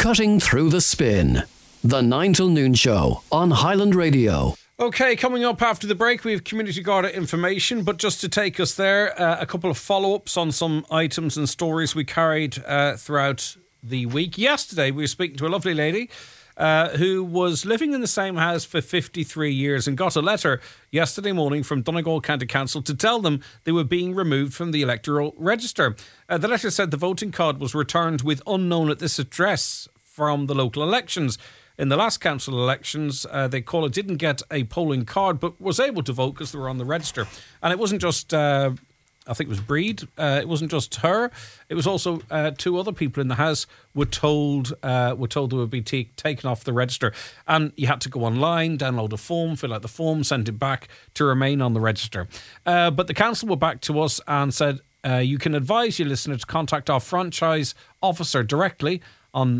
Cutting Through the Spin. The 9 till noon show on Highland Radio. Okay, coming up after the break, we have Community Garda information, but just to take us there, a couple of follow-ups on some items and stories we carried throughout the week. Yesterday, we were speaking to a lovely lady who was living in the same house for 53 years and got a letter yesterday morning from Donegal County Council to tell them they were being removed from the electoral register. The letter said the voting card was returned with unknown at this address from the local elections. In the last council elections, the caller didn't get a polling card but was able to vote because they were on the register. And it wasn't just, I think it was Breed, it wasn't just her. It was also two other people in the house were told they would be taken off the register. And you had to go online, download a form, fill out the form, send it back to remain on the register. But the council were back to us and said, you can advise your listener to contact our franchise officer directly on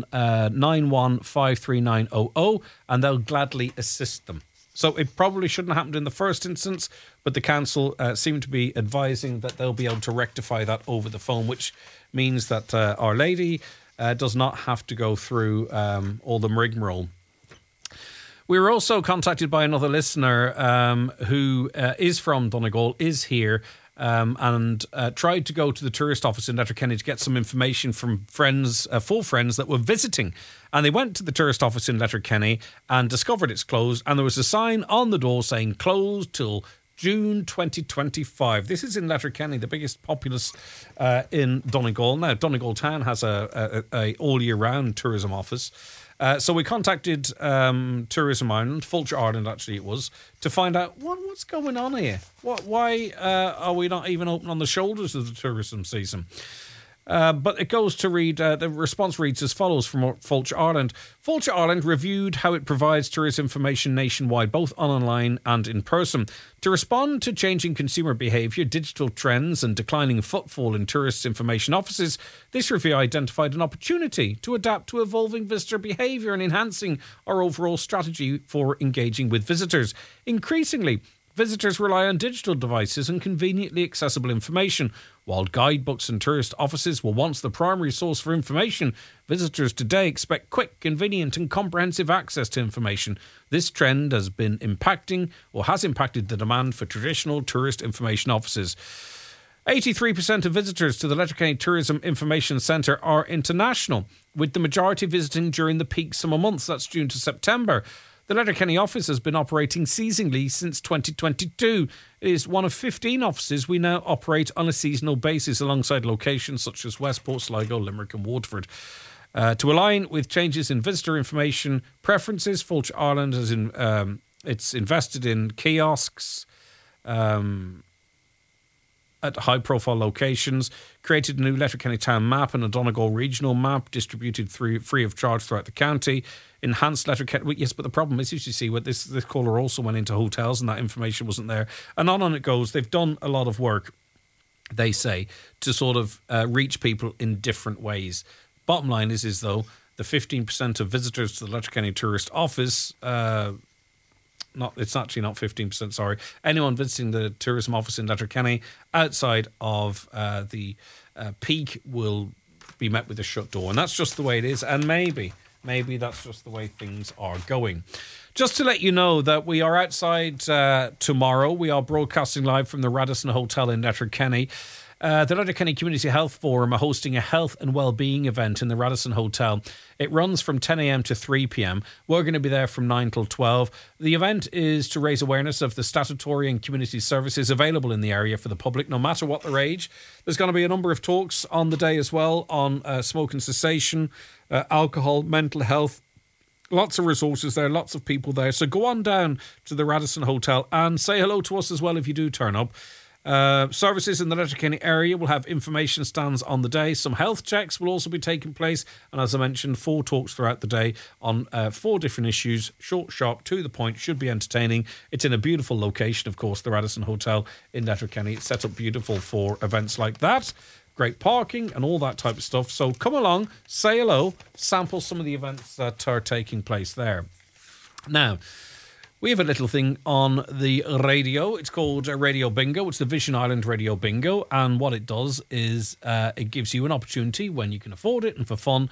9153900 and they'll gladly assist them. So it probably shouldn't have happened in the first instance, but the council seem to be advising that they'll be able to rectify that over the phone, which means that Our Lady does not have to go through all the rigmarole. We were also contacted by another listener who is from Donegal, is here, and tried to go to the tourist office in Letterkenny to get some information from friends, full friends that were visiting. And they went to the tourist office in Letterkenny and discovered it's closed. And there was a sign on the door saying closed till June 2025. This is in Letterkenny, the biggest populace in Donegal. Now, Donegal Town has a all year round tourism office. So we contacted Tourism Ireland, Fulcher Ireland actually it was, to find out what's going on here. Why are we not even open on the shoulders of the tourism season? But it goes to read, the response reads as follows from Fulcher Ireland. Fulcher Ireland reviewed how it provides tourist information nationwide, both online and in person. To respond to changing consumer behaviour, digital trends and declining footfall in tourist information offices, this review identified an opportunity to adapt to evolving visitor behaviour and enhancing our overall strategy for engaging with visitors. Increasingly, visitors rely on digital devices and conveniently accessible information. While guidebooks and tourist offices were once the primary source for information, visitors today expect quick, convenient and comprehensive access to information. This trend has impacted the demand for traditional tourist information offices. 83% of visitors to the Letterkenny Tourism Information Centre are international, with the majority visiting during the peak summer months, that's June to September. The Letterkenny office has been operating seasonally since 2022. It is one of 15 offices we now operate on a seasonal basis alongside locations such as Westport, Sligo, Limerick and Waterford. To align with changes in visitor information preferences, Fulcher Ireland has it's invested in kiosks at high-profile locations, created a new Letterkenny town map and a Donegal regional map distributed free of charge throughout the county, enhanced Letterkenny. Yes, but the problem is, as you see, this caller also went into hotels and that information wasn't there. And on it goes. They've done a lot of work, they say, to sort of reach people in different ways. Bottom line is though, the 15% of visitors to the Letterkenny tourist office... it's actually not 15%, sorry. Anyone visiting the tourism office in Letterkenny outside of the peak will be met with a shut door. And that's just the way it is. And maybe that's just the way things are going. Just to let you know that we are outside tomorrow. We are broadcasting live from the Radisson Hotel in Letterkenny. The Letterkenny Community Health Forum are hosting a health and wellbeing event in the Radisson Hotel. It runs from 10 a.m. to 3 p.m. We're going to be there from 9 till 12. The event is to raise awareness of the statutory and community services available in the area for the public, no matter what their age. There's going to be a number of talks on the day as well on smoking cessation, alcohol, mental health. Lots of resources there, lots of people there. So go on down to the Radisson Hotel and say hello to us as well if you do turn up. Services in the Letterkenny area will have information stands on the day. Some health checks will also be taking place. And as I mentioned, 4 talks throughout the day on 4 different issues. Short, sharp, to the point, should be entertaining. It's in a beautiful location, of course, the Radisson Hotel in Letterkenny. It's set up beautiful for events like that. Great parking and all that type of stuff. So come along, say hello, sample some of the events that are taking place there. Now, we have a little thing on the radio. It's called Radio Bingo. It's the Vision Island Radio Bingo. And what it does is it gives you an opportunity, when you can afford it and for fun,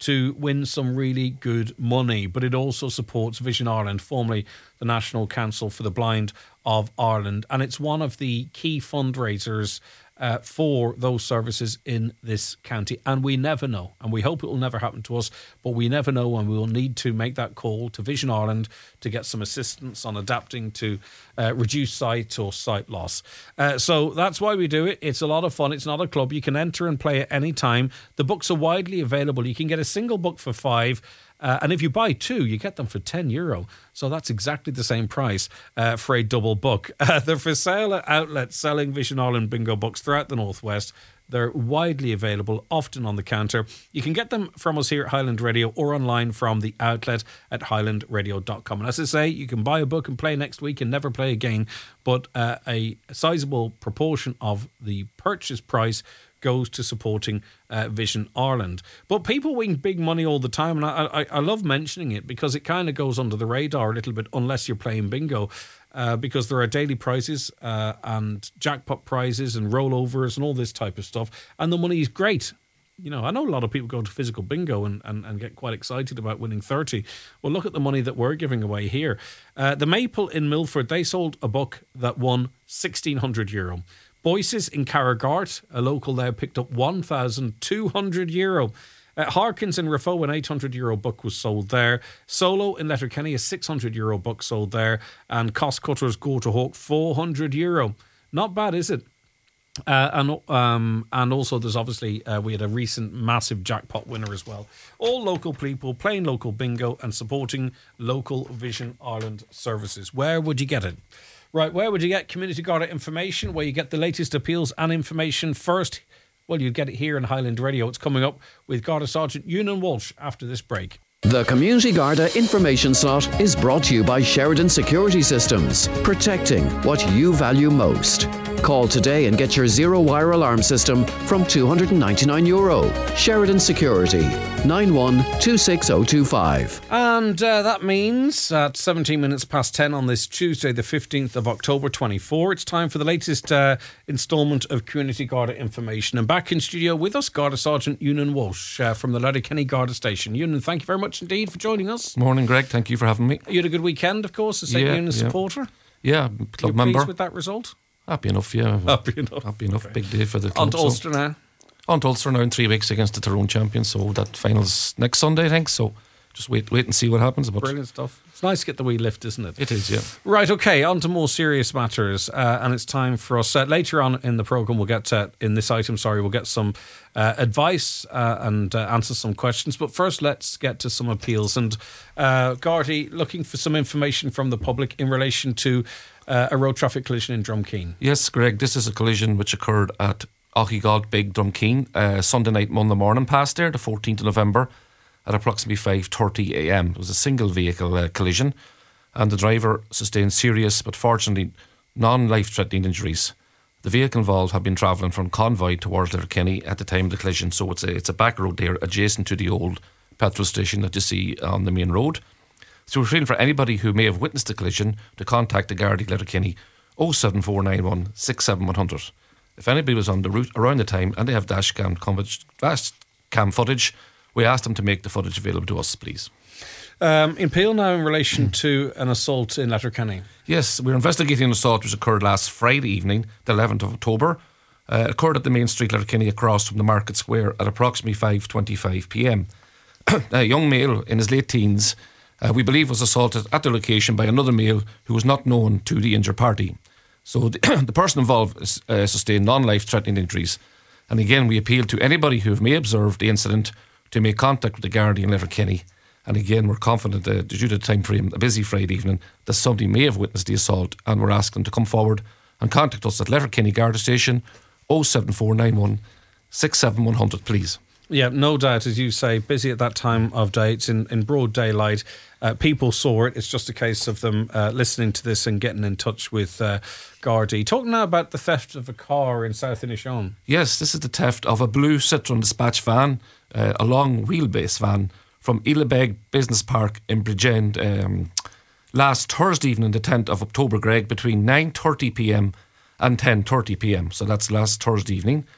to win some really good money. But it also supports Vision Ireland, formerly the National Council for the Blind of Ireland. And it's one of the key fundraisers for those services in this county. And we never know, and we hope it will never happen to us, but we never know when we will need to make that call to Vision Ireland to get some assistance on adapting to reduced sight or sight loss. So that's why we do it. It's a lot of fun. It's not a club. You can enter and play at any time. The books are widely available. You can get a single book for €5. And if you buy 2, you get them for €10. So that's exactly the same price for a double book. They're for sale at outlets selling Vision Ireland bingo books throughout the Northwest. They're widely available, often on the counter. You can get them from us here at Highland Radio or online from the outlet at highlandradio.com. And as I say, you can buy a book and play next week and never play again. But a sizable proportion of the purchase price goes to supporting Vision Ireland. But people win big money all the time, and I love mentioning it because it kind of goes under the radar a little bit unless you're playing bingo, because there are daily prizes and jackpot prizes and rollovers and all this type of stuff, and the money is great. You know, I know a lot of people go to physical bingo and get quite excited about winning 30. Well, look at the money that we're giving away here. The Maple in Milford, they sold a book that won €1,600. Boyce's in Carragart, a local there, picked up €1,200. Harkins in Raphoe, an €800 book was sold there. Solo in Letterkenny, a €600 book sold there. And Cost Cutters Go to Hawk, €400. Not bad, is it? And also there's obviously, we had a recent massive jackpot winner as well. All local people playing local bingo and supporting local Vision Ireland services. Where would you get it? Right, where would you get Community Garda information, where you get the latest appeals and information first? Well, you get it here on Highland Radio. It's coming up with Garda Sergeant Ewan Walsh after this break. The Community Garda information slot is brought to you by Sheridan Security Systems, protecting what you value most. Call today and get your zero-wire alarm system from €299. Sheridan Security, 91-26025. And that means at 17 minutes past 10 on this Tuesday, the 15th of October 24, it's time for the latest instalment of Community Garda information. And back in studio with us, Garda Sergeant Ewan Walsh from the Letterkenny Garda Station. Ewan, thank you very much indeed for joining us. Morning, Greg. Thank you for having me. You had a good weekend, of course, as St. Ewan's supporter. Yeah, club member. Pleased with that result? Happy enough, yeah. Happy enough. Okay. Big day for the club. On to Ulster now. On to Ulster now in 3 weeks against the Tyrone champions. So that final's next Sunday, I think. So just wait and see what happens. But brilliant stuff. It's nice to get the wee lift, isn't it? It is, yeah. Right, okay, on to more serious matters. And it's time for us, later on in the programme, we'll get, in this item, we'll get some advice and answer some questions. But first, let's get to some appeals. And Gardaí, looking for some information from the public in relation to a road traffic collision in Drumkeen. Yes, Greg, this is a collision which occurred at Ochigod Big Drumkeen Sunday night, Monday morning past there, the 14th of November, at approximately 5:30am. It was a single vehicle collision, and the driver sustained serious but fortunately non-life-threatening injuries. The vehicle involved had been travelling from Convoy towards Letterkenny at the time of the collision, so it's a back road there adjacent to the old petrol station that you see on the main road. So we're feeling for anybody who may have witnessed the collision to contact the Gardaí Letterkenny 07491 67100. If anybody was on the route around the time and they have dash cam footage, we ask them to make the footage available to us, please. In Peel now in relation to an assault in Letterkenny. Yes, we're investigating an assault which occurred last Friday evening, the 11th of October. It occurred at the main street Letterkenny across from the Market Square at approximately 5:25pm. A young male in his late teens, we believe, was assaulted at the location by another male who was not known to the injured party. So the person involved sustained non-life-threatening injuries. And again, we appeal to anybody who may observe the incident to make contact with the Gardaí in Letterkenny. And again, we're confident that due to the time frame, a busy Friday evening, that somebody may have witnessed the assault, and we're asking them to come forward and contact us at Letterkenny Garda Station 07491 67100, please. Yeah, no doubt, as you say, busy at that time of day. It's in broad daylight. People saw it. It's just a case of them listening to this and getting in touch with Gardaí. Talk now about the theft of a car in South Inishowen. Yes, this is the theft of a blue Citroen Dispatch van, a long wheelbase van, from Ilabeg Business Park in Bridgend last Thursday evening, the 10th of October, Greg, between 9:30pm and 10:30pm. So that's last Thursday evening.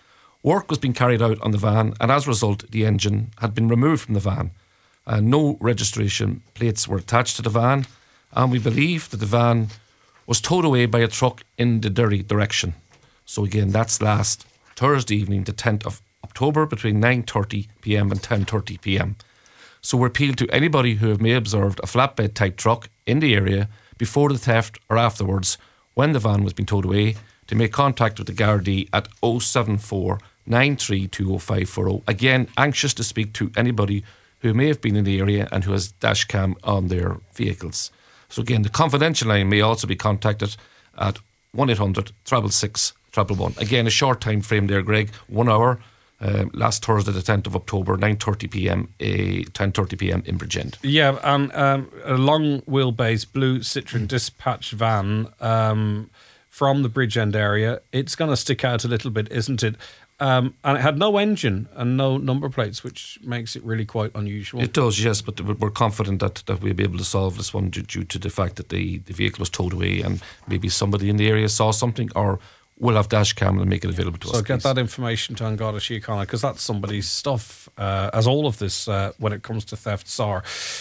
Work was being carried out on the van, and as a result, the engine had been removed from the van. No registration plates were attached to the van, and we believe that the van was towed away by a truck in the Derry direction. So again, that's last Thursday evening, the 10th of October, between 9:30pm and 10:30pm. So we appeal to anybody who may have observed a flatbed type truck in the area before the theft or afterwards, when the van was being towed away, to make contact with the Gardaí at 074 9320540. Again, anxious to speak to anybody who may have been in the area and who has dash cam on their vehicles. So again, the confidential line may also be contacted at 1800 666 111. Again, a short time frame there, Greg, 1 hour. Last Thursday, the 10th of October, 9:30pm, 10:30pm in Bridgend. Yeah, and a long wheelbase blue Citroen dispatch van from the Bridgend area. It's going to stick out a little bit, isn't it? And it had no engine and no number plates, which makes it really quite unusual. It does, yes, but we're confident that we'll be able to solve this one due to the fact that the vehicle was towed away, and maybe somebody in the area saw something, or we'll have dash cam and make it available to us. So get that information to An Garda Síochána, because that's somebody's stuff, as all of this, when it comes to thefts are.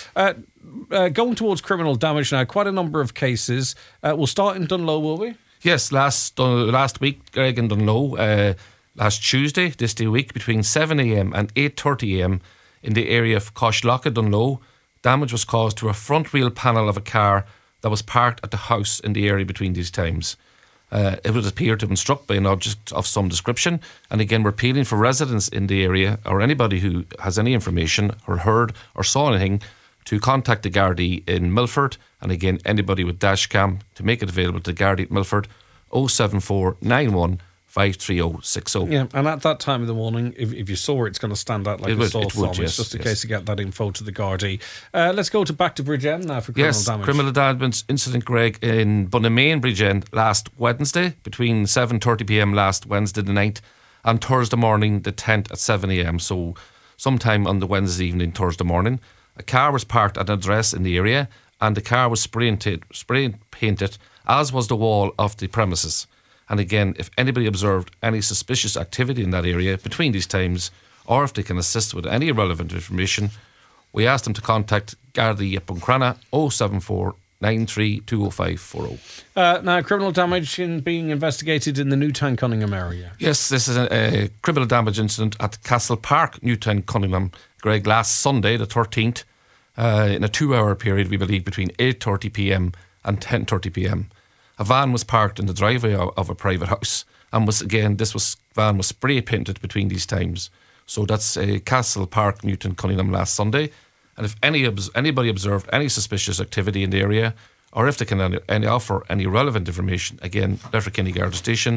Going towards criminal damage now, quite a number of cases. We'll start in Dunlow, will we? Yes, last week, Greg, in Dunlow, last Tuesday, this day week, between 7am and 8:30am in the area of Coshlocha, Dunlow, damage was caused to a front wheel panel of a car that was parked at the house in the area between these times. It would appear to have been struck by an object of some description, and again, we're appealing for residents in the area or anybody who has any information or heard or saw anything to contact the Gardaí in Milford, and again, anybody with dash cam to make it available to the Gardaí at Milford, 074 91 53060. Yeah, and at that time of the morning, if you saw it, it's going to stand out like a sore thumb. Yes, it's just a case to get that info to the Gardaí. Let's go back to Bridgend now for criminal damage. Yes, criminal damage incident, Greg, in Bunamain, Bridgend, last Wednesday, between 7:30pm last Wednesday the 9th, and Thursday morning the 10th at 7am. So sometime on the Wednesday evening, Thursday morning, a car was parked at an address in the area, and the car was spray painted, as was the wall of the premises. And again, if anybody observed any suspicious activity in that area between these times, or if they can assist with any relevant information, we ask them to contact Gardaí at Buncrana, 074 9320540. Now, criminal damage being investigated in the Newtown Cunningham area. Yes, this is a criminal damage incident at Castle Park, Newtown Cunningham, Greg, last Sunday, the 13th, in a 2-hour period, we believe, between 8:30pm and 10:30pm. A van was parked in the driveway of a private house, and van was spray painted between these times. So that's Castle Park, Newtown Cunningham, last Sunday. And if anybody observed any suspicious activity in the area, or if they can offer any relevant information, again, Letterkenny Garda Station,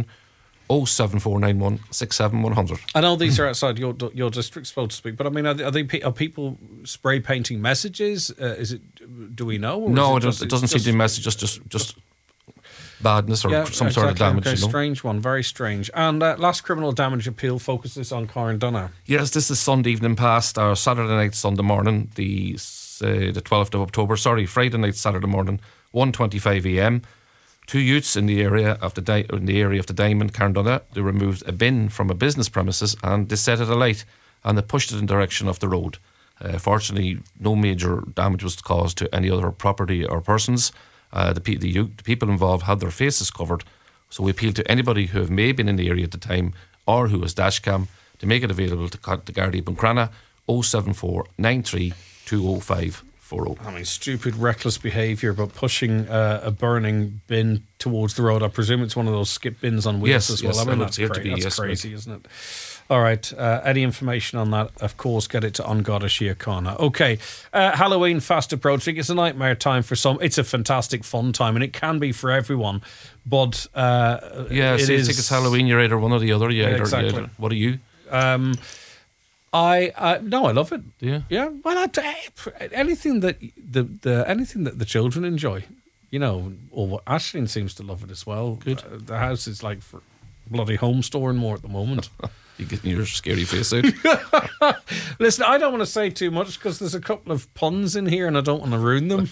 07491 67100. I know these are outside your district, so to speak, but I mean, are people spray painting messages? Do we know? Or no, it doesn't seem to be messages, just badness or some sort of damage. Okay, strange one, very strange. And last criminal damage appeal focuses on Carndonagh. Yes, this is Sunday evening past, or Saturday night, Sunday morning, the 12th of October. Friday night, Saturday morning, 1:25am. Two youths in the area of the Diamond, Carndonagh, they removed a bin from a business premises and they set it alight and they pushed it in the direction of the road. Fortunately, no major damage was caused to any other property or persons. The people involved had their faces covered, so we appeal to anybody who may have been in the area at the time or who has dashcam to make it available to contact the Gardaí Buncrana, 074 93 20540. I mean, stupid, reckless behaviour, but pushing a burning bin towards the road. I presume it's one of those skip bins on wheels as well. Yes, I mean, that's crazy, isn't it? All right, any information on that, of course, get it to An Garda Síochána. Okay, Halloween fast approaching. It's a nightmare time for some. It's a fantastic fun time, and it can be for everyone. But so you think it's Halloween, you're either one or the other. Exactly. What are you? No, I love it. Yeah. Well, anything that the children enjoy, or what Aisling seems to love it as well. Good. The house is like for bloody home store and more at the moment. You're getting your scary face out. Listen, I don't want to say too much because there's a couple of puns in here and I don't want to ruin them.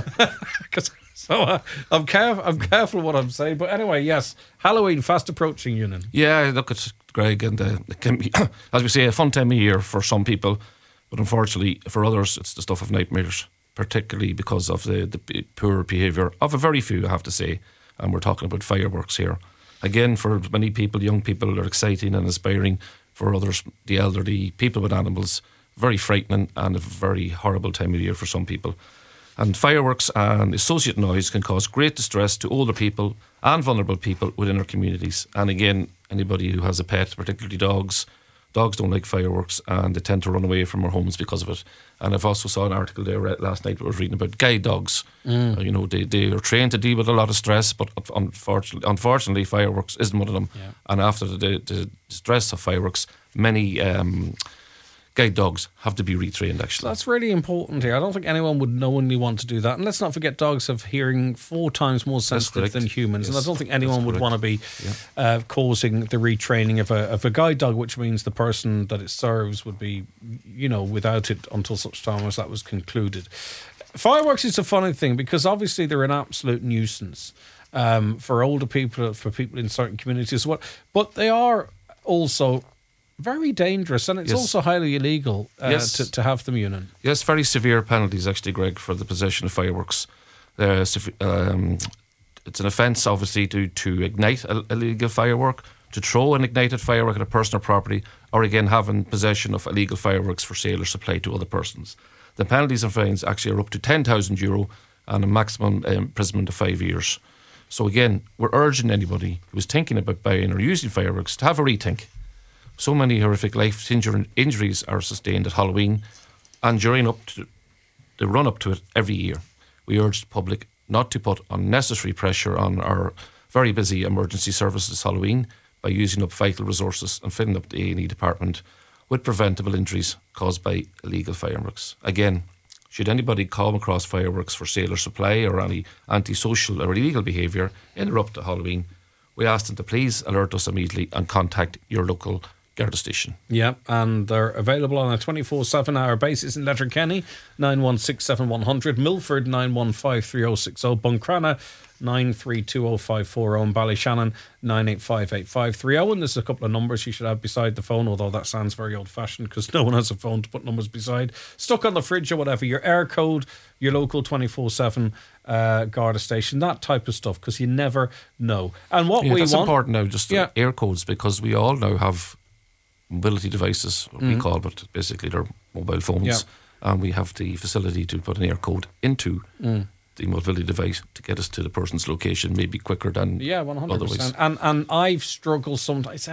So I'm careful what I'm saying. But anyway, yes, Halloween fast approaching, Ewan. Yeah, look, it's Greg, and it can be, as we say, a fun time of year for some people, but unfortunately for others, it's the stuff of nightmares, particularly because of the poor behaviour of a very few, I have to say. And we're talking about fireworks here. Again, for many people, young people, they're exciting and inspiring. For others, the elderly, people with animals, very frightening and a very horrible time of year for some people. And fireworks and associated noise can cause great distress to older people and vulnerable people within our communities. And again, anybody who has a pet, particularly dogs don't like fireworks and they tend to run away from our homes because of it. And I've also saw an article there last night I was reading about guide dogs. You know, they are trained to deal with a lot of stress, but unfortunately fireworks isn't one of them. Yeah. And after the stress of fireworks, many guide dogs have to be retrained, actually. That's really important here. I don't think anyone would knowingly want to do that. And let's not forget, dogs have hearing 4 times more sensitive than humans. Yes, and I don't think anyone would want to be causing the retraining of a guide dog, which means the person that it serves would be, you know, without it until such time as that was concluded. Fireworks is a funny thing because obviously they're an absolute nuisance for older people, for people in certain communities as well. But they are also very dangerous, and it's also highly illegal to have them, Ewan. Yes, very severe penalties, actually, Greg, for the possession of fireworks. It's an offence, obviously, to ignite a illegal firework, to throw an ignited firework at a person or property, or again, having possession of illegal fireworks for sale or supply to other persons. The penalties and fines actually are up to €10,000 and a maximum imprisonment of 5 years. So again, we're urging anybody who is thinking about buying or using fireworks to have a rethink. So many horrific life injuries are sustained at Halloween and during the run up to it every year. We urge the public not to put unnecessary pressure on our very busy emergency services Halloween by using up vital resources and filling up the A&E department with preventable injuries caused by illegal fireworks. Again, should anybody come across fireworks for sale or supply or any antisocial or illegal behaviour interrupt at Halloween, we ask them to please alert us immediately and contact your local Garda station. Yeah, and they're available on a 24/7 hour basis in Letterkenny, 9167100, Milford 9153060, Buncrana 9320540, and Ballyshannon 9858530. And there's a couple of numbers you should have beside the phone, although that sounds very old fashioned because no one has a phone to put numbers beside. Stuck on the fridge or whatever, your air code, your local 24/7 Garda station, that type of stuff, because you never know. And what we that's want, important now, just air codes, because we all now have mobility devices, what we call, but basically they're mobile phones, and we have the facility to put an air code into the mobility device to get us to the person's location, maybe quicker than 100%. Otherwise. And I've struggled sometimes.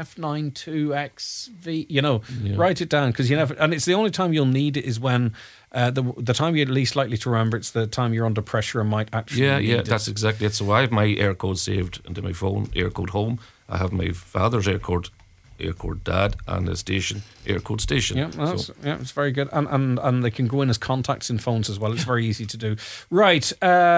F92XV, write it down, because you never. And it's the only time you'll need it is when the time you're least likely to remember. It's the time you're under pressure and might actually. Need it. That's exactly it. So I have my air code saved into my phone, air code home. I have my father's air code dad, and the station, air code station. It's very good. And they can go in as contacts in phones as well. It's very easy to do. Right.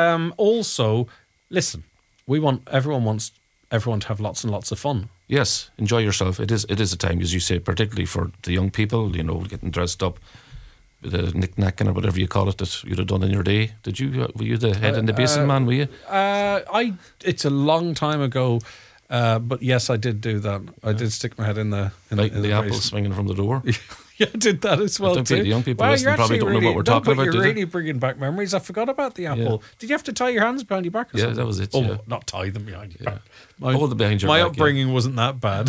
Also, listen, everyone wants everyone to have lots and lots of fun. Yes, enjoy yourself. It is a time, as you say, particularly for the young people, getting dressed up with a knick-knacking or whatever you call it that you'd have done in your day. Did you? Were you the head in the basin man, were you? It's a long time ago. But yes, I did do that. I did stick my head in the apple swinging from the door. Yeah, I did that as well too. The young people listening probably don't know what we're talking about. You're really bringing back memories. I forgot about the apple. Yeah. Did you have to tie your hands behind your back or something? That was it. Not tie them behind your back. Hold them behind your back. My upbringing wasn't that bad.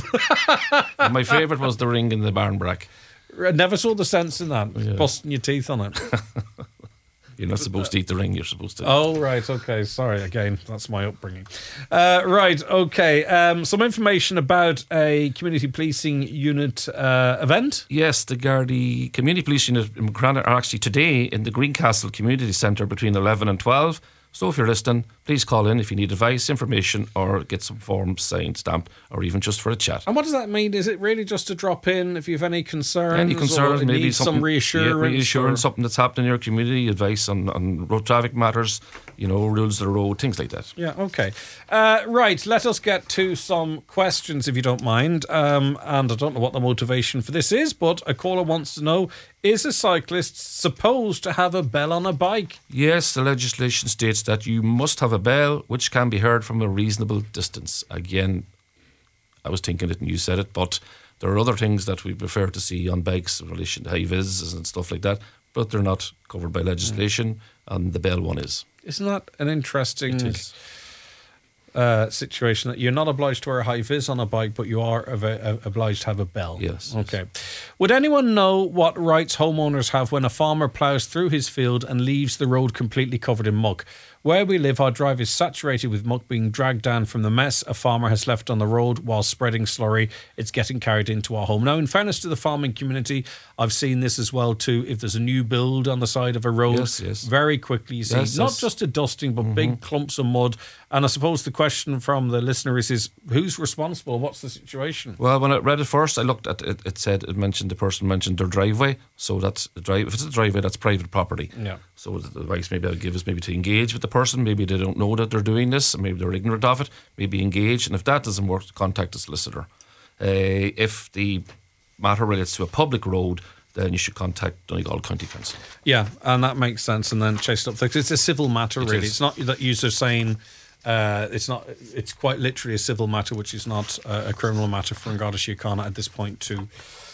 My favourite was the ring in the barnbrack. I never saw the sense in that. Busting your teeth on it. You're not supposed to eat the ring, you're supposed to. Oh, right, okay. Sorry, again, that's my upbringing. Right, okay. Some information about a community policing unit event. Yes, the Gardaí Community Police Unit in Buncrana are actually today in the Greencastle Community Centre between 11 and 12. So if you're listening, please call in if you need advice, information, or get some forms signed, stamped, or even just for a chat. And what does that mean? Is it really just to drop in if you have any concerns? Any concerns, or maybe some reassurance? Something that's happened in your community, advice on road traffic matters, rules of the road, things like that. Yeah, okay. Right, let us get to some questions if you don't mind. And I don't know what the motivation for this is, but a caller wants to know, is a cyclist supposed to have a bell on a bike? Yes, the legislation states that you must have a bell which can be heard from a reasonable distance. Again, I was thinking it and you said it, but There are other things that we prefer to see on bikes in relation to high vis and stuff like that, but they're not covered by legislation, and the bell one is. Isn't that an interesting situation that you're not obliged to wear a high vis on a bike, but you are obliged to have a bell? Yes. Okay. Would anyone know what rights homeowners have when a farmer ploughs through his field and leaves the road completely covered in muck? Where we live, our drive is saturated with muck being dragged down from the mess a farmer has left on the road while spreading slurry. It's getting carried into our home. Now, in fairness to the farming community, I've seen this as well too. If there's a new build on the side of a road, very quickly you see not just a dusting, but big clumps of mud. And I suppose the question from the listener is who's responsible? What's the situation? Well, when I read it first, I looked at it. The person mentioned their driveway. So that's the drive. If it's a driveway, that's private property. Yeah. So the advice maybe I'll give is maybe to engage with the person. Maybe they don't know that they're doing this, and maybe they're ignorant of it. Maybe engage, and if that doesn't work, contact a solicitor. If the matter relates to a public road, then you should contact Donegal County Council. Yeah, and that makes sense. And then chase it up. It's a civil matter, really. It's not that you're saying. It's not. It's quite literally a civil matter, which is not a criminal matter for Garda Síochána at this point too.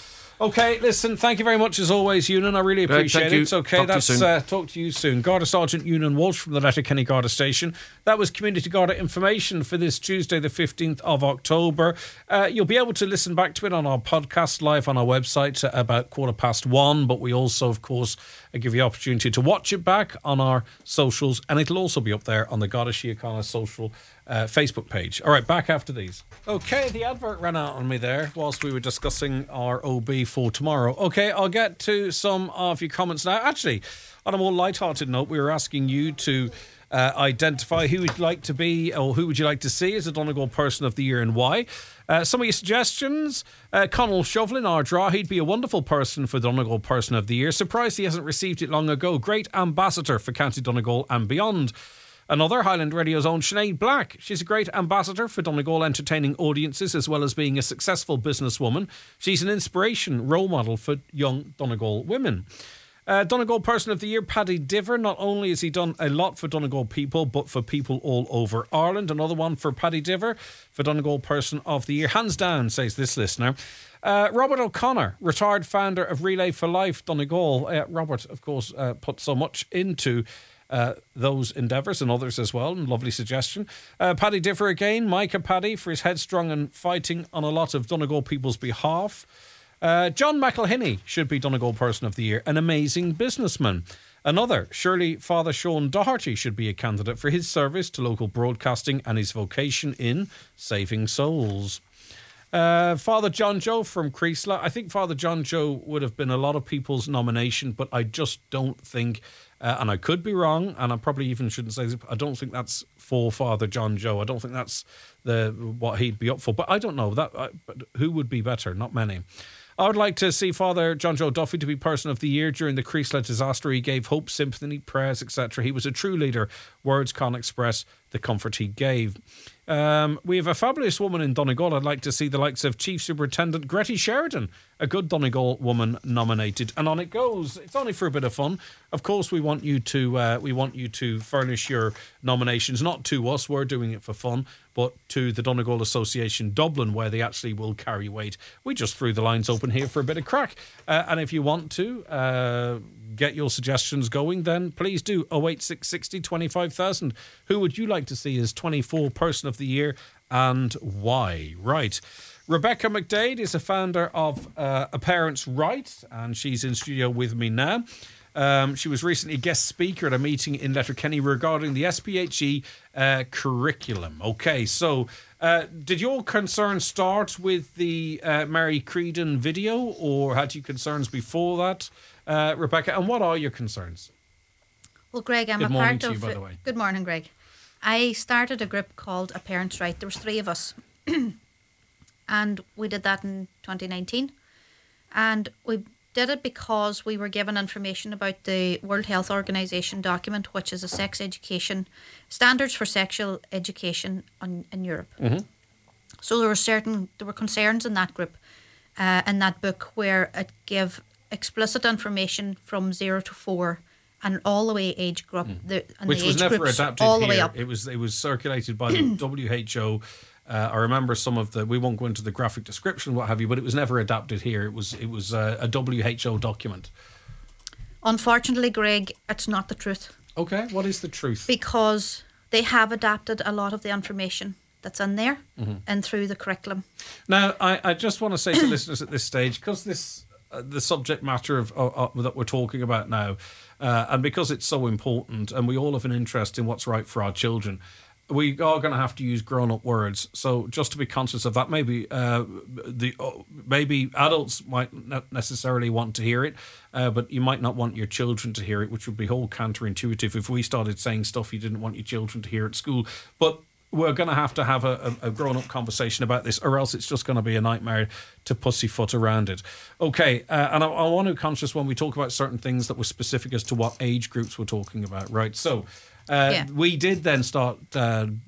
Okay, listen, thank you very much as always, Ewan. I really appreciate it. It's okay, talk to you soon. Garda Sergeant Ewan Walsh from the Letterkenny Garda Station. That was Community Garda information for this Tuesday, the 15th of October. You'll be able to listen back to it on our podcast live on our website about 1:15, but we also, of course, give you the opportunity to watch it back on our socials, and it'll also be up there on the Garda Síochána social Facebook page. All right, back after these. Okay, the advert ran out on me there whilst we were discussing our OB for tomorrow. Okay, I'll get to some of your comments now. Actually, on a more light-hearted note, we were asking you to identify who would like to be or who would you like to see as a Donegal Person of the Year and why. Some of your suggestions: Conall Shovlin, Ardra, he'd be a wonderful person for Donegal Person of the Year. Surprised he hasn't received it long ago. Great ambassador for County Donegal and beyond. Another, Highland Radio's own Sinead Black. She's a great ambassador for Donegal, entertaining audiences as well as being a successful businesswoman. She's an inspiration, role model for young Donegal women. Donegal Person of the Year, Paddy Diver. Not only has he done a lot for Donegal people, but for people all over Ireland. Another one for Paddy Diver for Donegal Person of the Year. Hands down, says this listener. Robert O'Connor, retired founder of Relay for Life Donegal. Robert, of course, put so much into those endeavours and others as well, and lovely suggestion. Paddy Differ again, Micah Paddy, for his headstrong and fighting on a lot of Donegal people's behalf. John McElhinney should be Donegal Person of the Year, an amazing businessman. Another, surely Father Sean Doherty should be a candidate for his service to local broadcasting and his vocation in saving souls. Father John Joe from Creasla. I think Father John Joe would have been a lot of people's nomination, but I just don't think, and I could be wrong, and I probably even shouldn't say this, I don't think that's for Father John Joe. I don't think that's what he'd be up for, but I don't know. But who would be better? Not many. I would like to see Father John Joe Duffy to be Person of the Year. During the Creasla disaster, he gave hope, sympathy, prayers, etc. He was a true leader. Words can't express the comfort he gave. We have a fabulous woman in Donegal. I'd like to see the likes of Chief Superintendent Gretty Sheridan, a good Donegal woman, nominated. And on it goes. It's only for a bit of fun. Of course, we want you to furnish your nominations, not to us. We're doing it for fun, but to the Donegal Association Dublin, where they actually will carry weight. We just threw the lines open here for a bit of crack. And if you want to get your suggestions going, then please do. 08660 25,000. Who would you like to see as 24 Person of the Year and why? Right. Rebecca McDade is a founder of A Parent's Right, and she's in studio with me now. She was recently a guest speaker at a meeting in Letterkenny regarding the SPHE curriculum. Okay, so did your concerns start with the Mary Creedon video, or had you concerns before that, Rebecca? And what are your concerns? Well, Greg, I'm Good a morning part to of. you, by the way. Good morning, Greg. I started a group called A Parent's Right. There was 3 of us, and we did that in 2019, and we did it because we were given information about the World Health Organization document, which is a sex education standards for sexual education in Europe. Mm-hmm. So there were concerns in that group, in that book, where it gave explicit information from 0 to 4. And all the way age group, which was never adapted all the here. way up. It was circulated by the WHO I remember some of we won't go into the graphic description, what have you, but it was never adapted here. It was a WHO document. Unfortunately, Greg, it's not the truth. Okay, what is the truth? Because they have adapted a lot of the information that's in there and through the curriculum. Now, I just want to say to listeners at this stage, because the subject matter of that we're talking about now, and because it's so important, and we all have an interest in what's right for our children, we are going to have to use grown-up words. So just to be conscious of that, maybe maybe adults might not necessarily want to hear it, but you might not want your children to hear it, which would be whole counterintuitive if we started saying stuff you didn't want your children to hear at school. But we're going to have a grown-up conversation about this, or else it's just going to be a nightmare to pussyfoot around it. Okay, and I want to be conscious when we talk about certain things that were specific as to what age groups we're talking about, right? So we did then start, and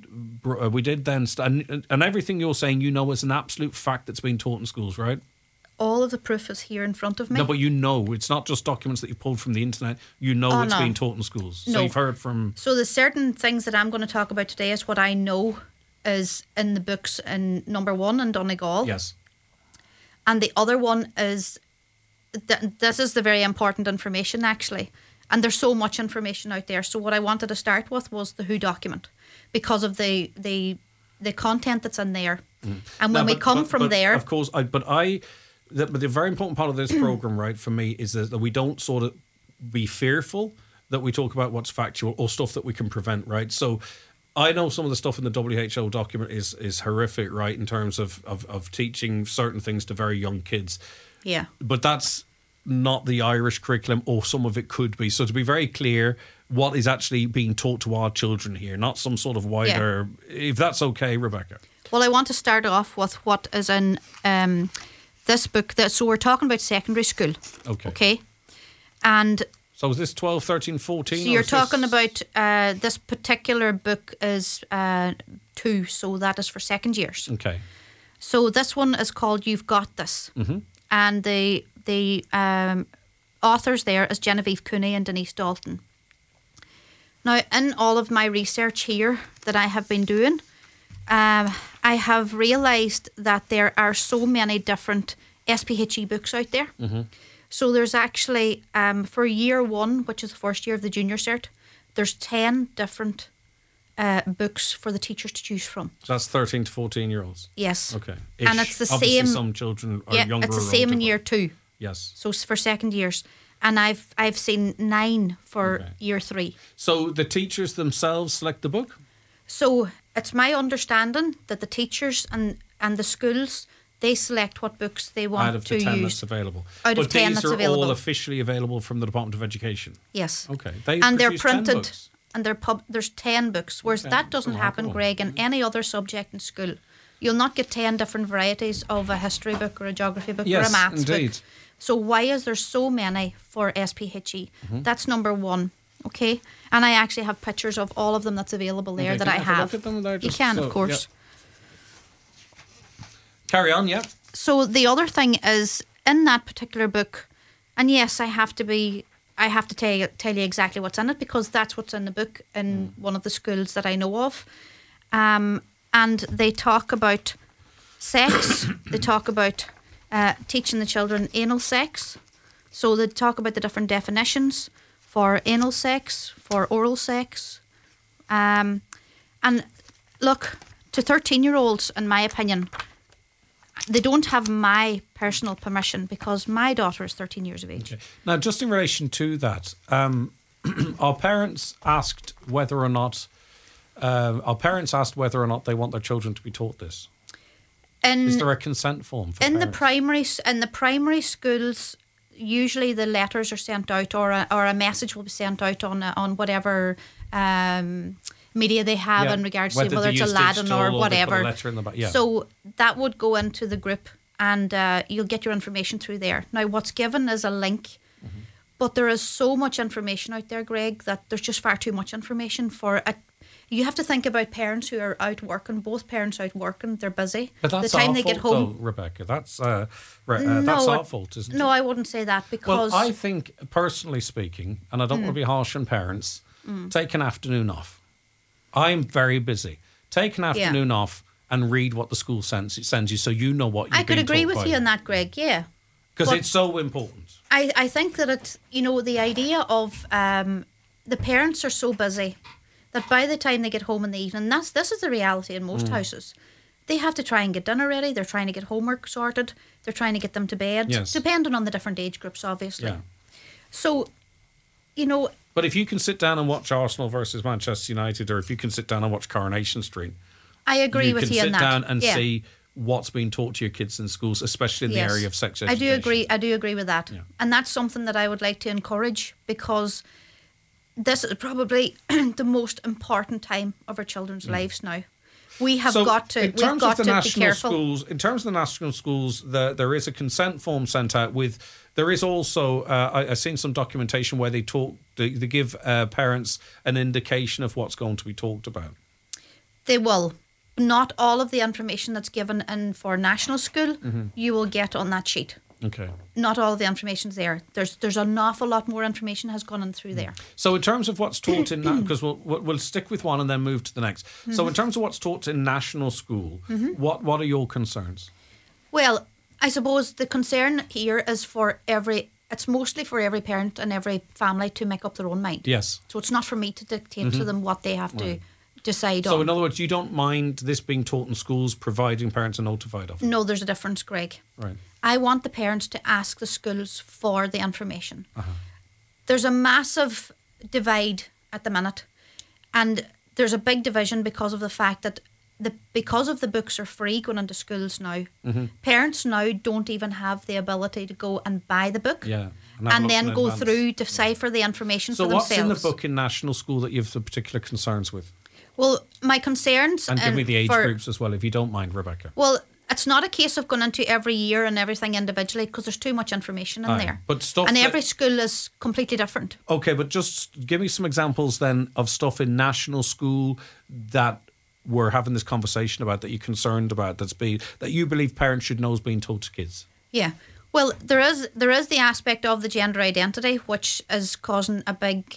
everything you're saying, is an absolute fact that's being taught in schools, right? All of the proof is here in front of me. No, but it's not just documents that you pulled from the internet. It's being taught in schools. No. So you've heard from... So the certain things that I'm going to talk about today is what I know is in the books in number 1 in Donegal. Yes. And the other one is... This is the very important information, actually. And there's so much information out there. So what I wanted to start with was the WHO document, because of the content that's in there. And when we come from there... Of course, But the very important part of this program, right, for me, is that we don't sort of be fearful that we talk about what's factual or stuff that we can prevent, right? So I know some of the stuff in the WHO document is horrific, right, in terms of teaching certain things to very young kids. Yeah. But that's not the Irish curriculum, or some of it could be. So to be very clear, what is actually being taught to our children here, not some sort of wider... Yeah. If that's okay, Rebecca. Well, I want to start off with what is in... this book, so we're talking about secondary school. Okay. And... So is this 12, 13, 14? So you're talking about, this particular book is 2, so that is for second years. Okay. So this one is called You've Got This. Mm-hmm. And the authors there is Genevieve Cooney and Denise Dalton. Now, in all of my research here that I have been doing... I have realised that there are so many different SPHE books out there. Mm-hmm. So there's actually, for year 1, which is the first year of the junior cert, there's 10 different books for the teachers to choose from. So that's 13 to 14-year-olds? Yes. Okay. And it's the Obviously same... some children are younger. It's the same in year 2. Yes. So for second years. And I've seen 9 for year 3. So the teachers themselves select the book? So it's my understanding that the teachers and the schools, they select what books they want to use. Out of the 10 that's available. Out of 10 that's available. But these are all officially available from the Department of Education? Yes. Okay. And they're printed. And there's 10 books, whereas that doesn't happen, Greg, in any other subject in school. You'll not get 10 different varieties of a history book or a geography book or a maths book. So why is there so many for SPHE? Mm-hmm. That's number 1. Okay, and I actually have pictures of all of them that's available there that I have. Look at them there, you can, of course. Yeah. Carry on, yeah. So the other thing is in that particular book, and yes, I have to tell you exactly what's in it, because that's what's in the book in one of the schools that I know of, and they talk about sex. They talk about teaching the children anal sex. So they talk about the different definitions for anal sex, for oral sex. And look, to 13-year-olds, in my opinion, they don't have my personal permission, because my daughter is 13 years of age. Okay. Now, just in relation to that, our parents asked whether or not they want their children to be taught this. Is there a consent form for in parents? the primary schools? Usually the letters are sent out, or a message will be sent out on whatever media they have in regards to whether it's Aladdin or whatever. So that would go into the group, and you'll get your information through there. Now, what's given is a link, but there is so much information out there, Greg, that there's just far too much information for it. You have to think about parents who are out working. Both parents out working, they're busy. But that's the time our they fault, get home, though, Rebecca. That's our fault, isn't it? No, I wouldn't say that, because... Well, I think, personally speaking, and I don't want to be harsh on parents, take an afternoon off. I'm very busy. Take an afternoon off and read what the school sends you, so you know what you're I could agree with you on that, Greg. Yeah, because but it's so important. I think that it's, the idea of the parents are so busy that by the time they get home in the evening, this is the reality in most houses. They have to try and get dinner ready. They're trying to get homework sorted. They're trying to get them to bed, depending on the different age groups, obviously. Yeah. So, But if you can sit down and watch Arsenal versus Manchester United, or if you can sit down and watch Coronation Street, I agree with you on that. You can sit down and see what's being taught to your kids in schools, especially in the area of sex education. I do agree with that. Yeah. And that's something that I would like to encourage, because this is probably the most important time of our children's lives now. We have got to be careful. In terms of the national schools, there is a consent form sent out with. There is also I've seen some documentation where they give parents an indication of what's going to be talked about. They will. Not all of the information that's given in for national school you will get on that sheet. Okay. Not all of the information's there. There's an awful lot more information has gone in through there. So in terms of what's taught in that, because we'll stick with one and then move to the next. So in terms of what's taught in national school, what are your concerns? Well, I suppose the concern here is it's mostly for every parent and every family to make up their own mind. Yes. So it's not for me to dictate to them what they have to decide on. So in other words, you don't mind this being taught in schools, providing parents are notified of it? No, there's a difference, Greg. Right. I want the parents to ask the schools for the information. There's a massive divide at the minute, and there's a big division because of the fact that because of the books are free going into schools now, parents now don't even have the ability to go and buy the book and then go through, decipher the information for themselves. So what's in the book in national school that you have the particular concerns with? Well, my concerns... And give me the age groups as well, if you don't mind, Rebecca. Well, it's not a case of going into every year and everything individually, because there's too much information in there. But stuff and every school is completely different. Okay, but just give me some examples then of stuff in national school that we're having this conversation about, that you're concerned about, that you believe parents should know is being taught to kids. Yeah. Well, there is the aspect of the gender identity, which is causing a big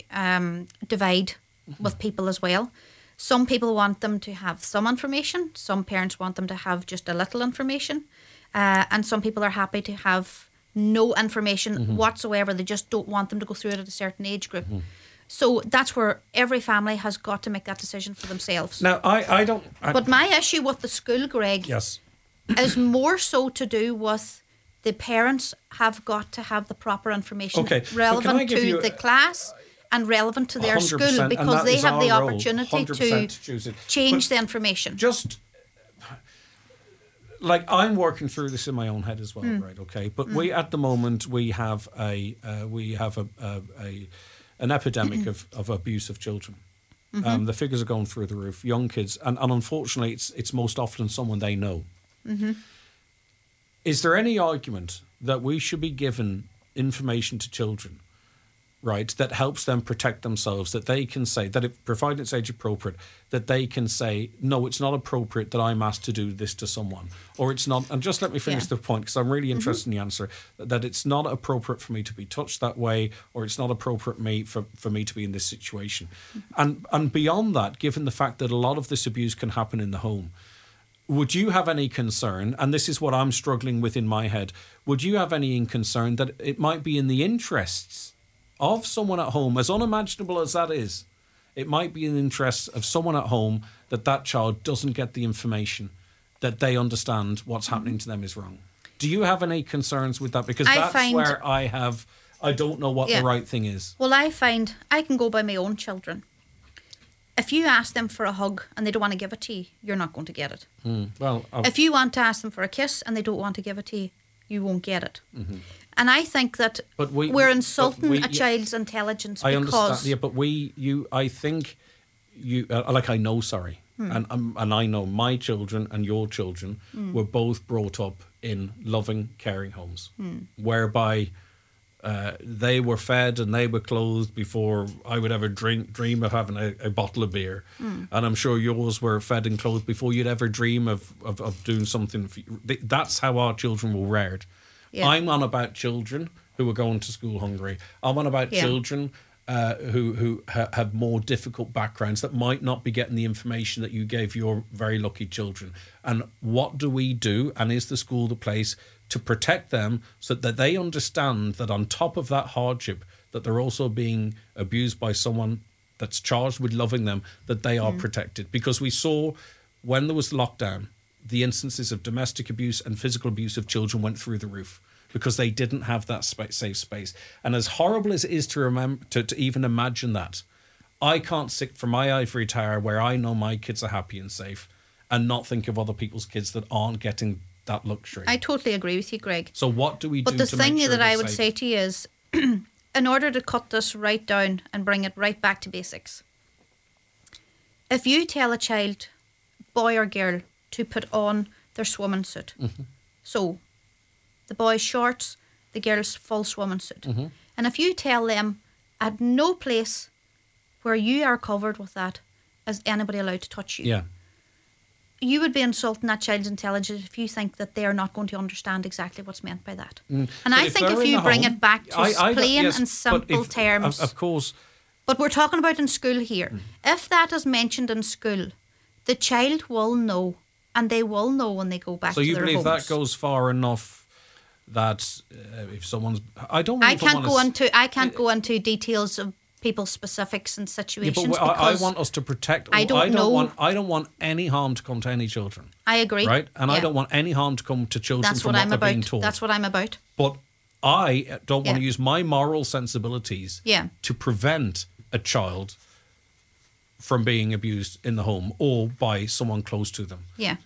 divide with people as well. Some people want them to have some information. Some parents want them to have just a little information. And some people are happy to have no information whatsoever. They just don't want them to go through it at a certain age group. So that's where every family has got to make that decision for themselves. Now, But my issue with the school, Greg, is more so to do with the parents have got to have the proper information relevant to the class and relevant to their school, because they have the opportunity to change the information. Just like I'm working through this in my own head as well, right? Okay, but we at the moment we have an epidemic of abuse of children. The figures are going through the roof. Young kids, and unfortunately, it's most often someone they know. Is there any argument that we should be given information to children, right, that helps them protect themselves, that they can say, that if, provided it's age appropriate, that they can say, no, it's not appropriate that I'm asked to do this to someone, or it's not, and just let me finish the point, because I'm really interested in the answer, that it's not appropriate for me to be touched that way, or it's not appropriate for me to be in this situation. And beyond that, given the fact that a lot of this abuse can happen in the home, would you have any concern, and this is what I'm struggling with in my head, would you have any concern that it might be in the interests of someone at home, as unimaginable as that is, it might be in the interests of someone at home that child doesn't get the information, that they understand what's happening to them is wrong? Do you have any concerns with that? Because where I don't know what the right thing is. Well, I find I can go by my own children. If you ask them for a hug and they don't want to give it to you, you're not going to get it. If you want to ask them for a kiss and they don't want to give it to you, you won't get it. And I think that we're insulting a child's intelligence because... I understand, but I think you, I know, and I know my children and your children were both brought up in loving, caring homes, whereby they were fed and they were clothed before I would ever dream of having a bottle of beer. And I'm sure yours were fed and clothed before you'd ever dream of doing something. That's how our children were reared. Yeah. I'm on about children who are going to school hungry. I'm on about children who have more difficult backgrounds that might not be getting the information that you gave your very lucky children. And what do we do? And is the school the place to protect them so that they understand that on top of that hardship, that they're also being abused by someone that's charged with loving them, that they are protected? Because we saw when there was lockdown, the instances of domestic abuse and physical abuse of children went through the roof, because they didn't have that safe space. And as horrible as it is to remember, to even imagine that, I can't sit from my ivory tower where I know my kids are happy and safe and not think of other people's kids that aren't getting that luxury. I totally agree with you, Greg. So what do we do? But the to make thing sure that they're I would safe? say to you is, in order to cut this right down and bring it right back to basics, if you tell a child, boy or girl, to put on their swimming suit, so the boy's shorts, the girl's full swimming suit. And if you tell them at no place where you are covered with that is anybody allowed to touch you, Yeah. you would be insulting that child's intelligence if you think that they are not going to understand exactly what's meant by that. And I think if you bring it back to plain and simple terms, of course. but we're talking about in school here. If that is mentioned in school, the child will know, and they will know when they go back to their homes. So you believe that goes far enough that if someone's... I can't go into details of people's specifics and situations. Yeah, but I want us to protect... I don't want any harm to come to any children. I agree. Right? And I don't want any harm to come to children from what they're being taught. That's what I'm about. But I don't want to use my moral sensibilities to prevent a child from being abused in the home or by someone close to them. Yeah.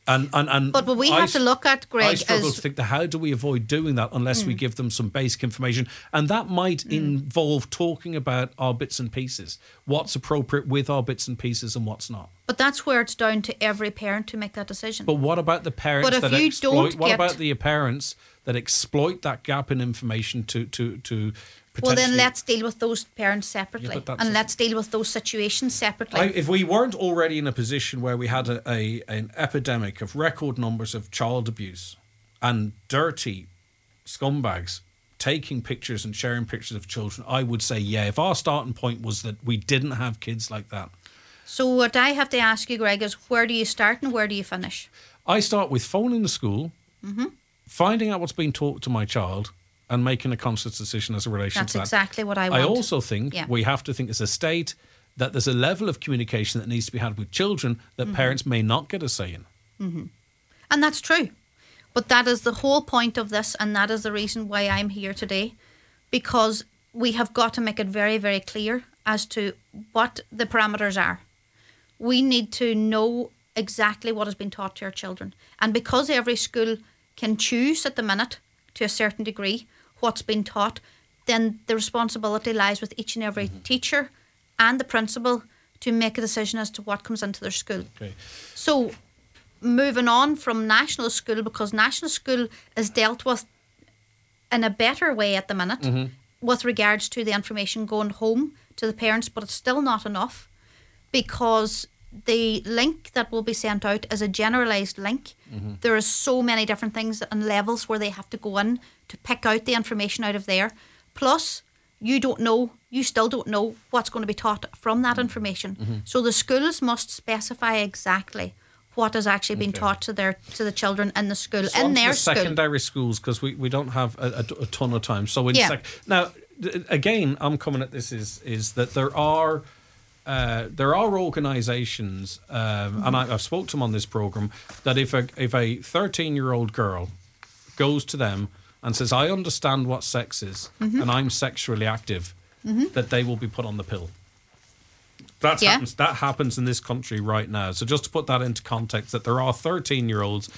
But what we have to look at, Greg, I struggle to think how do we avoid doing that unless we give them some basic information, and that might involve talking about our bits and pieces, what's appropriate with our bits and pieces and what's not. But that's where it's down to every parent to make that decision. But what about the parents that exploit? What about the parents that exploit that gap in information to well, then let's deal with those parents separately, and let's deal with those situations separately. If we weren't already in a position where we had an epidemic of record numbers of child abuse and dirty scumbags taking pictures and sharing pictures of children, I would say, if our starting point was that we didn't have kids like that. So what I have to ask you, Greg, is where do you start and where do you finish? I start with phoning the school, finding out what's being taught to my child, and making a conscious decision as a relation to that. That's exactly what I want. I also think we have to think as a state that there's a level of communication that needs to be had with children that parents may not get a say in. And that's true. But that is the whole point of this, and that is the reason why I'm here today, because we have got to make it very, very clear as to what the parameters are. We need to know exactly what has been taught to our children. And because every school can choose at the minute, to a certain degree, what's been taught, then the responsibility lies with each and every teacher and the principal to make a decision as to what comes into their school. Okay. So moving on from national school, because national school is dealt with in a better way at the minute with regards to the information going home to the parents, but it's still not enough, because the link that will be sent out is a generalised link. There are so many different things and levels where they have to go in to pick out the information out of there. Plus, you still don't know what's going to be taught from that information. So the schools must specify exactly what has actually been taught to the children in the school, so in their school. Secondary schools, because we don't have a ton of time. So now, again, I'm coming at this is that there are organisations, and I've spoke to them on this programme, that if a 13-year-old girl goes to them and says, I understand what sex is and I'm sexually active, that they will be put on the pill. That happens in this country right now. So just to put that into context, that there are 13-year-olds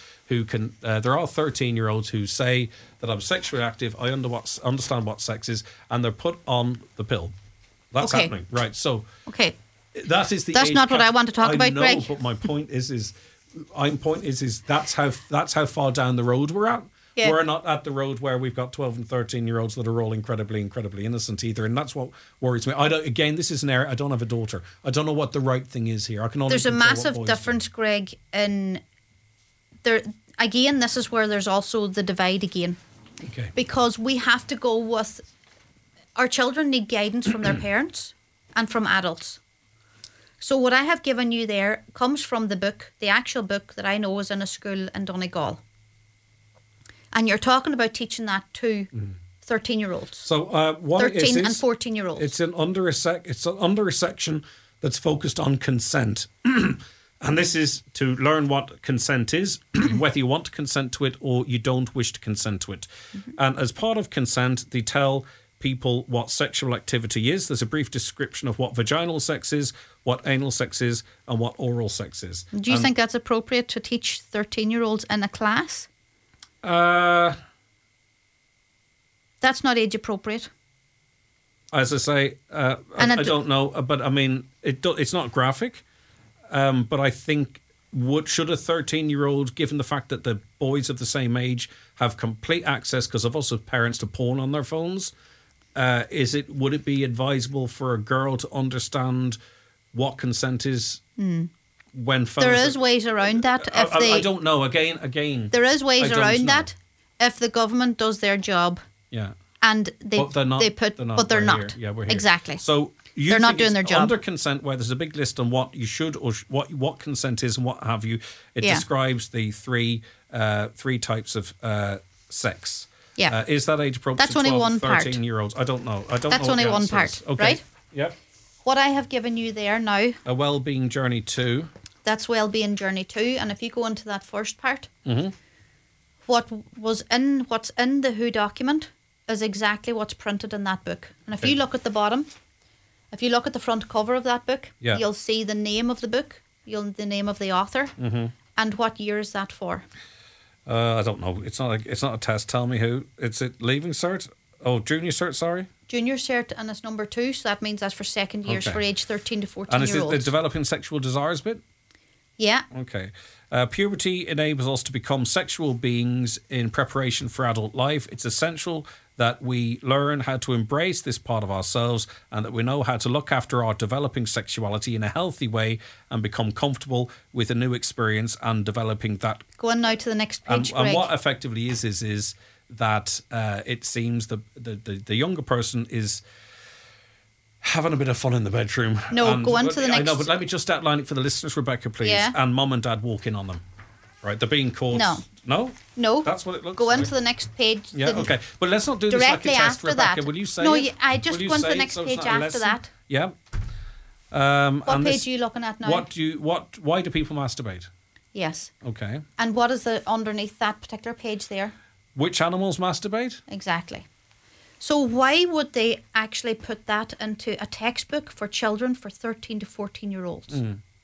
who say that I'm sexually active, I understand what sex is, and they're put on the pill. That's happening, right? So that's not what I want to talk about, Greg. But my point is that's how far down the road we're at. Yeah. We're not at the road where we've got 12 and 13-year-olds that are all incredibly innocent either, and that's what worries me. This is an area. I don't have a daughter. I don't know what the right thing is here. I can only. There's a massive difference, Greg. In there again, this is where there's also the divide again. Okay. Because we have to go with our children need guidance from their parents and from adults. So what I have given you there comes from the book, the actual book that I know is in a school in Donegal. And you're talking about teaching that to 13-year-olds. So what 13 and and 14-year-olds. It's under a section that's focused on consent. And this is to learn what consent is, whether you want to consent to it or you don't wish to consent to it. And as part of consent, they tell people what sexual activity is. There's a brief description of what vaginal sex is, what anal sex is, and what oral sex is. Do you think that's appropriate to teach 13-year-olds in a class? As That's not age appropriate. I say, I don't know, but I mean, it's not graphic. But I think should a 13-year-old, given the fact that the boys of the same age have complete access because of us as parents to porn on their phones, would it be advisable for a girl to understand what consent is when phones? There is ways around that. I don't know. Again, there is ways I don't around know. that if the government does their job. Yeah. And But they're not. but they're We're not. here. Yeah, we're here. Exactly. So they're not doing their job. Under consent, where there's a big list on what you should or what consent is and what have you. It describes the three types of sex. Yeah. Is that age appropriate? That's to only 12, one part. 13-year-olds. I don't know. That's know what only the one answer part, is. Okay. right? Yep. What I have given you there now, A well-being journey 2. that's Wellbeing Journey 2. And if you go into that first part, what's in the WHO document is exactly what's printed in that book. And if you look at the bottom, if you look at the front cover of that book, you'll see the name of the book, the name of the author, and what year is that for? I don't know. It's not a test. Tell me who. It's a leaving cert. Oh, junior cert. Sorry. Junior cert, and it's number 2, so that means that's for second years Okay. for age 13 to 14 And is year it the olds. developing sexual desires bit? Yeah. Okay. Puberty enables us to become sexual beings in preparation for adult life. It's essential that we learn how to embrace this part of ourselves and that we know how to look after our developing sexuality in a healthy way and become comfortable with a new experience and developing that. Go on now to the next page, Greg. And what effectively is that it seems the younger person is having a bit of fun in the bedroom. No, go on to the next. I know, but let me just outline it for the listeners, Rebecca, please. Yeah. And mum and dad walk in on them. Right, they're being caught. No. No? No. That's what it looks Go like. on to the next page. Yeah, okay. But let's not do this like a Directly test, after Rebecca. that. Will you say No, it? I just Will you go on to the say it next so it's page not a after lesson? that. Yeah. What page are you looking at now? Why do people masturbate? Yes. Okay. And what is the underneath that particular page there? Which animals masturbate? Exactly. So why would they actually put that into a textbook for children for 13 to 14 year olds?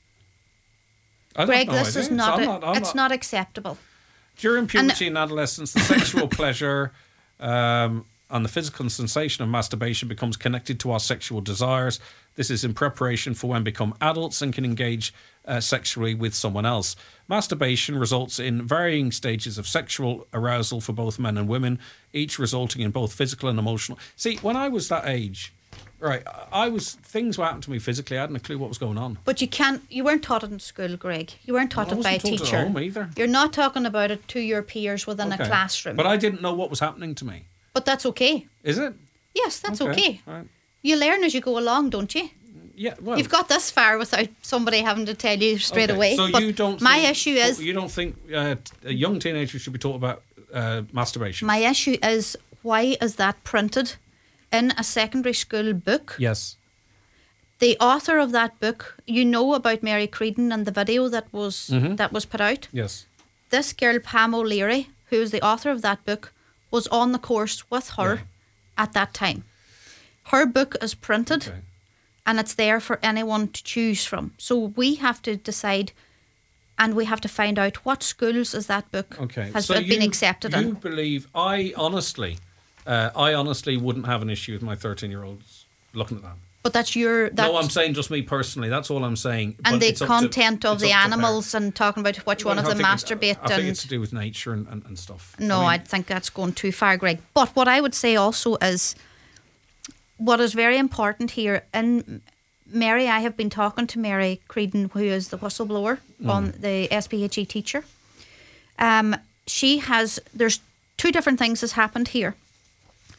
I have Greg, no this is idea. not, not acceptable. During puberty and adolescence, the sexual pleasure and the physical sensation of masturbation becomes connected to our sexual desires. This is in preparation for when we become adults and can engage sexually with someone else. Masturbation results in varying stages of sexual arousal for both men and women, each resulting in both physical and emotional. See, when I was that age, right, things were happening to me physically. I hadn't a clue what was going on. But you weren't taught it in school, Greg. You weren't taught it by a wasn't taught teacher. at home either. You're not talking about it to your peers within a Okay. classroom. But I didn't know what was happening to me. But that's okay. Is it? Yes, that's okay. Right. You learn as you go along, don't you? Yeah, well, You've got this far without somebody having to tell you straight okay. away. So but you don't. my think, issue is you don't think a young teenager should be taught about masturbation? my issue is why is that printed in a secondary school book? Yes. The author of that book, you know about Mary Creedon and the video that was put out. Yes. This girl Pam O'Leary, who is the author of that book, was on the course with her at that time. Her book is printed. Okay. And it's there for anyone to choose from. So we have to decide and we have to find out what schools is that book has been accepted in. You believe, I honestly wouldn't have an issue with my 13-year-olds looking at that. But that's no, I'm saying just me personally. That's all I'm saying. And But the it's up content to, of the animals and talking about which one of them masturbate. I think it's to do with nature and stuff. No, I think that's going too far, Greg. But what I would say also is what is very important here, and Mary, I have been talking to Mary Creedon, who is the whistleblower on the SPHE teacher. There's two different things that's happened here.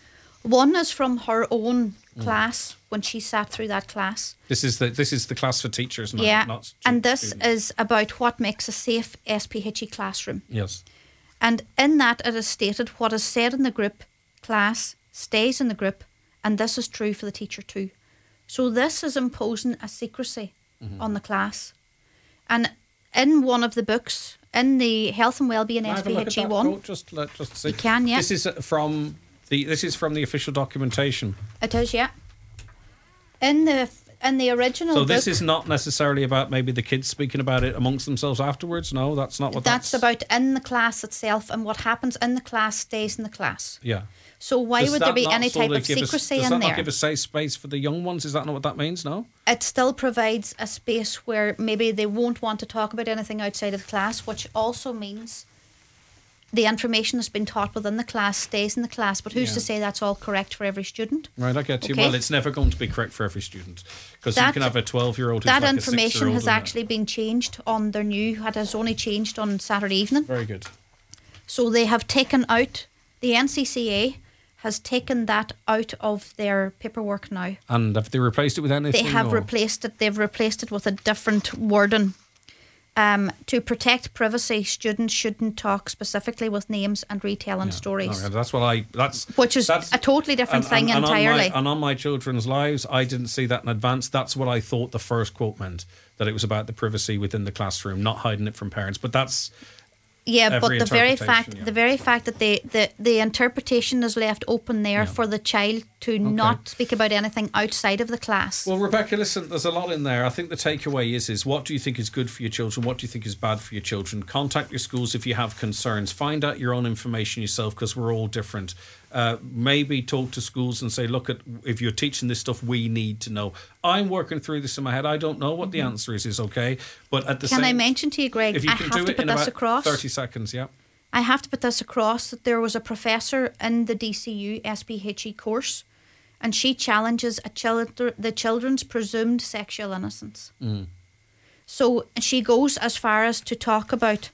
One is from her own class when she sat through that class. This is the class for teachers, not and this students. is about what makes a safe SPHE classroom. Yes. And in that it is stated what is said in the group class stays in the group, and this is true for the teacher too. So this is imposing a secrecy on the class. And in one of the books, in the Health and Wellbeing SPHE 1, just see. You can, yeah. This is from the official documentation. It is, yeah. In the original So book, this is not necessarily about maybe the kids speaking about it amongst themselves afterwards. No, that's not what that's about in the class itself, and what happens in the class stays in the class. Yeah. So why Does would there that be not any sort type of of give us- secrecy does in that there? not give a safe space for the young ones? Is that not what that means? No. It still provides a space where maybe they won't want to talk about anything outside of the class, which also means the information that's been taught within the class stays in the class. But who's Yeah. to say that's all correct for every student? Right, I get you. Okay. Well, it's never going to be correct for every student because you That- can have a 12-year-old who's That like information a 6-year-old has and actually been changed on their new. It has only changed on Saturday evening. very good. So they have taken out, the NCCA has taken that out of their paperwork now. And have they replaced it with anything? They have or- replaced it. They've replaced it with a different wording. To protect privacy, students shouldn't talk specifically with names and retelling stories. Okay, that's what Which is a totally different thing entirely. And on my children's lives, I didn't see that in advance. That's what I thought the first quote meant, that it was about the privacy within the classroom, not hiding it from parents. But that's Yeah, but every the very interpretation, fact, the very fact that the interpretation is left open there for the child to not speak about anything outside of the class. Well, Rebecca, listen, there's a lot in there. I think the takeaway is what do you think is good for your children? What do you think is bad for your children? Contact your schools if you have concerns. Find out your own information yourself because we're all different. Maybe talk to schools and say, look, if you're teaching this stuff, we need to know. I'm working through this in my head. I don't know what the answer is okay? But at the Can same I mention to you, Greg, if you I can have do to it put in this about across. 30 seconds, yeah. I have to put this across that there was a professor in the DCU SPHE course, and she challenges the children's presumed sexual innocence. So she goes as far as to talk about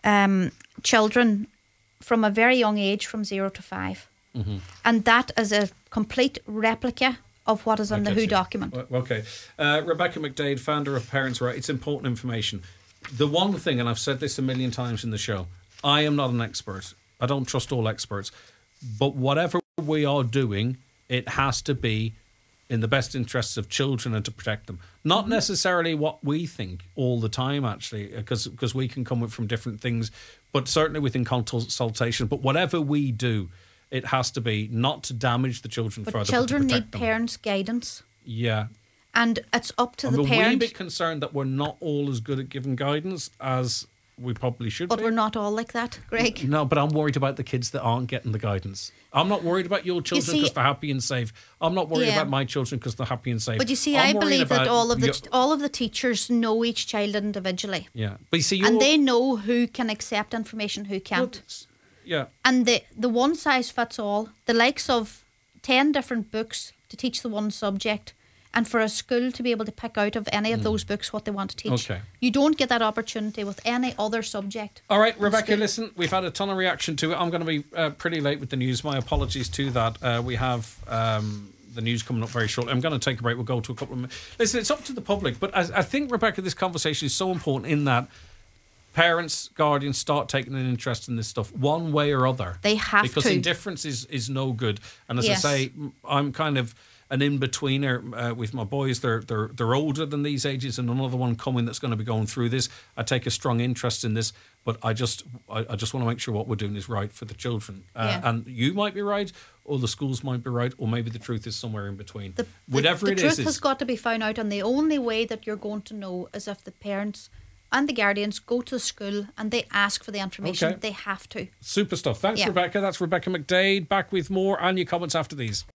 children from a very young age, from 0 to 5. And that is a complete replica of what is in the get WHO you. document. Well, okay. Rebecca McDade, founder of Parents Right. It's important information. The one thing, and I've said this a million times in the show, I am not an expert. I don't trust all experts. But whatever we are doing, it has to be in the best interests of children and to protect them. Not necessarily what we think all the time, actually, because we can come from different things, but certainly within consultation. But whatever we do, it has to be not to damage the children But further, children but to need protect them. parents' guidance. Yeah. And it's up to I'm the a wee parent. bit concerned that we're not all as good at giving guidance as we probably should But be. we're not all like that, Greg. No, but I'm worried about the kids that aren't getting the guidance. I'm not worried about your children see- because they're happy and safe. I'm not worried Yeah. about my children because they're happy and safe. But you see, I'm I worried believe that about all of the teachers know each child individually, Yeah, but you see, and they know who can accept information, who can't. Yeah, And the one size fits all, the likes of 10 different books to teach the one subject, and for a school to be able to pick out of any of those books what they want to teach. Okay. You don't get that opportunity with any other subject. All right, Rebecca, listen, we've had a ton of reaction to it. I'm going to be pretty late with the news. My apologies to that. We have the news coming up very shortly. I'm going to take a break. We'll go to a couple of minutes. Listen, it's up to the public, but I think, Rebecca, this conversation is so important in that parents, guardians start taking an interest in this stuff one way or other. They have because to. indifference is no good. And as Yes. I say, I'm kind of an in-betweener with my boys. They're older than these ages, and another one coming that's going to be going through this. I take a strong interest in this, but I just want to make sure what we're doing is right for the children. Yeah. And you might be right, or the schools might be right, or maybe the truth is somewhere in between. The Whatever it truth is, has got to be found out, and the only way that you're going to know is if the parents and the guardians go to the school and they ask for the information. Okay. They have to. super stuff. Thanks, Yeah. Rebecca. That's Rebecca McDade. Back with more and your comments after these.